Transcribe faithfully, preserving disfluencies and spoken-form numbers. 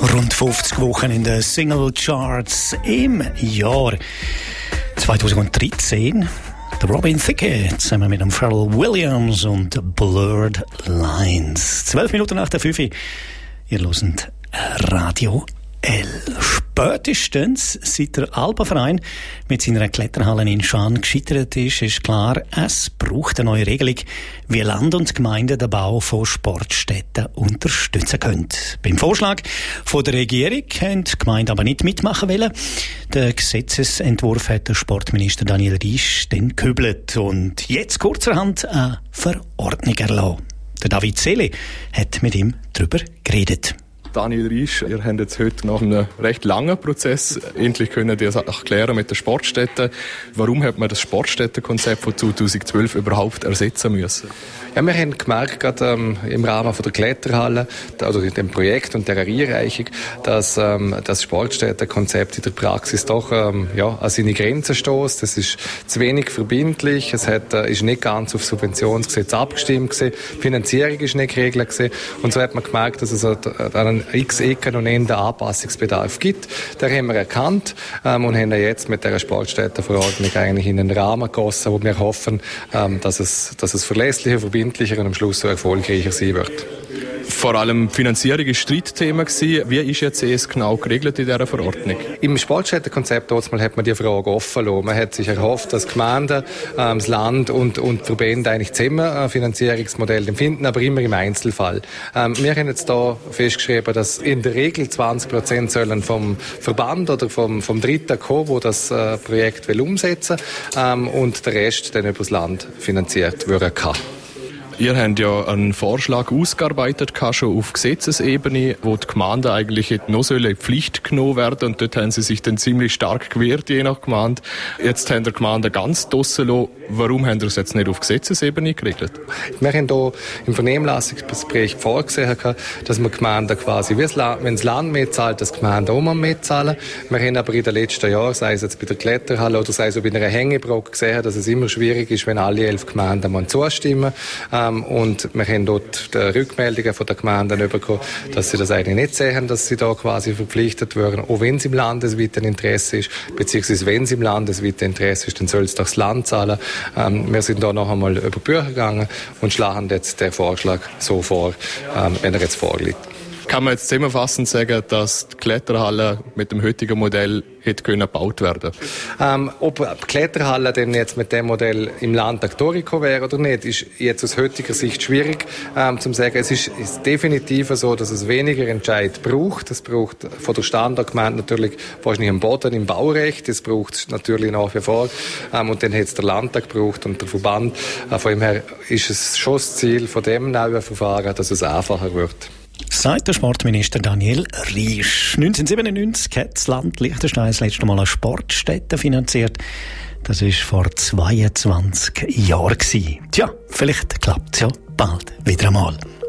Rund fünfzig Wochen in den Single-Charts im Jahr zweitausenddreizehn. Der Robin Thicke zusammen mit dem Pharrell Williams und Blurred Lines. Zwölf Minuten nach der fünf. Ihr hört Radio L. Spätestens seit der Alpenverein mit seiner Kletterhalle in Schaan gescheitert ist, ist klar, es braucht eine neue Regelung, wie Land und Gemeinden den Bau von Sportstätten unterstützen können. Beim Vorschlag von der Regierung haben die Gemeinden aber nicht mitmachen wollen. Der Gesetzesentwurf hat der Sportminister Daniel Riesch dann gehübelt und jetzt kurzerhand eine Verordnung erlassen. Der David Seele hat mit ihm darüber geredet. Daniel Riesch, ihr habt jetzt heute nach einem recht langen Prozess endlich können das erklären mit den Sportstätten. Warum hat man das Sportstättenkonzept von zweitausendzwölf überhaupt ersetzen müssen? Ja, wir haben gemerkt, gerade ähm, im Rahmen von der Kletterhalle, also dem Projekt und der Einreichung, dass ähm, das Sportstättenkonzept in der Praxis doch ähm, ja, an seine Grenzen stößt. Es ist zu wenig verbindlich, es hat, äh, ist nicht ganz auf Subventionsgesetz abgestimmt gewesen, die Finanzierung ist nicht geregelt gewesen. Und so hat man gemerkt, dass es an einen x Ecken und Enden Anpassungsbedarf gibt. Den haben wir erkannt ähm, und haben jetzt mit dieser Sportstättenverordnung eigentlich in einen Rahmen gegossen, wo wir hoffen, ähm, dass es, dass es verlässlicher, verbindlicher und am Schluss so erfolgreicher sein wird. Vor allem Finanzierung war Streitthema gewesen. Wie ist jetzt es genau geregelt in dieser Verordnung? Im Sportstättenkonzept hat man die Frage offen gelassen. Man hat sich erhofft, dass Gemeinden, ähm, das Land und, und Verbände eigentlich zusammen ein Finanzierungsmodell empfinden, aber immer im Einzelfall. Ähm, wir haben jetzt da festgeschrieben, dass in der Regel zwanzig Prozent sollen vom Verband oder vom, vom Dritten kommen, wo das äh, Projekt will umsetzen ähm, und der Rest dann über das Land finanziert werden kann. Ihr habt ja einen Vorschlag ausgearbeitet, schon auf Gesetzesebene, wo die Gemeinden eigentlich noch in die Pflicht genommen werden und dort haben sie sich dann ziemlich stark gewehrt, je nach Gemeinde. Jetzt haben die Gemeinden ganz draussen lassen. Warum haben Sie es jetzt nicht auf Gesetzesebene geregelt? Wir haben hier im Vernehmlassungsbericht vorgesehen, dass man Gemeinden quasi, wenn das Land mitzahlt, dass die Gemeinden auch mitzahlen. Wir haben aber in den letzten Jahren, sei es jetzt bei der Kletterhalle oder sei es auch bei einer Hängebrücke, gesehen, dass es immer schwierig ist, wenn alle elf Gemeinden zustimmen. Und wir haben dort die Rückmeldungen von den Gemeinden bekommen, dass sie das eigentlich nicht sehen, dass sie da quasi verpflichtet werden, auch wenn es im landesweiten Interesse ist, beziehungsweise wenn es im landesweiten Interesse ist, dann soll es doch das Land zahlen. Ähm, wir sind da noch einmal über die Bücher gegangen und schlagen jetzt den Vorschlag so vor, ähm, wenn er jetzt vorliegt. Kann man jetzt zusammenfassend sagen, dass die Kletterhalle mit dem heutigen Modell hätte können gebaut werden? Ähm, ob die Kletterhalle denn jetzt mit dem Modell im Landtag durchgekommen wäre oder nicht, ist jetzt aus heutiger Sicht schwierig ähm, zu sagen. Es ist, ist definitiv so, dass es weniger Entscheid braucht. Es braucht von der Standortgemeinde natürlich wahrscheinlich im Boden, im Baurecht. Es braucht es natürlich nach wie vor. Ähm, und dann hätte es der Landtag gebraucht und der Verband. Äh, von dem her ist es schon das Ziel von dem neuen Verfahren, dass es einfacher wird. Sagt der Sportminister Daniel Riesch. neunzehnhundertsiebenundneunzig hat das Land Liechtenstein das letzte Mal eine Sportstätte finanziert. Das war vor zweiundzwanzig Jahren. Tja, vielleicht klappt es ja bald wieder einmal.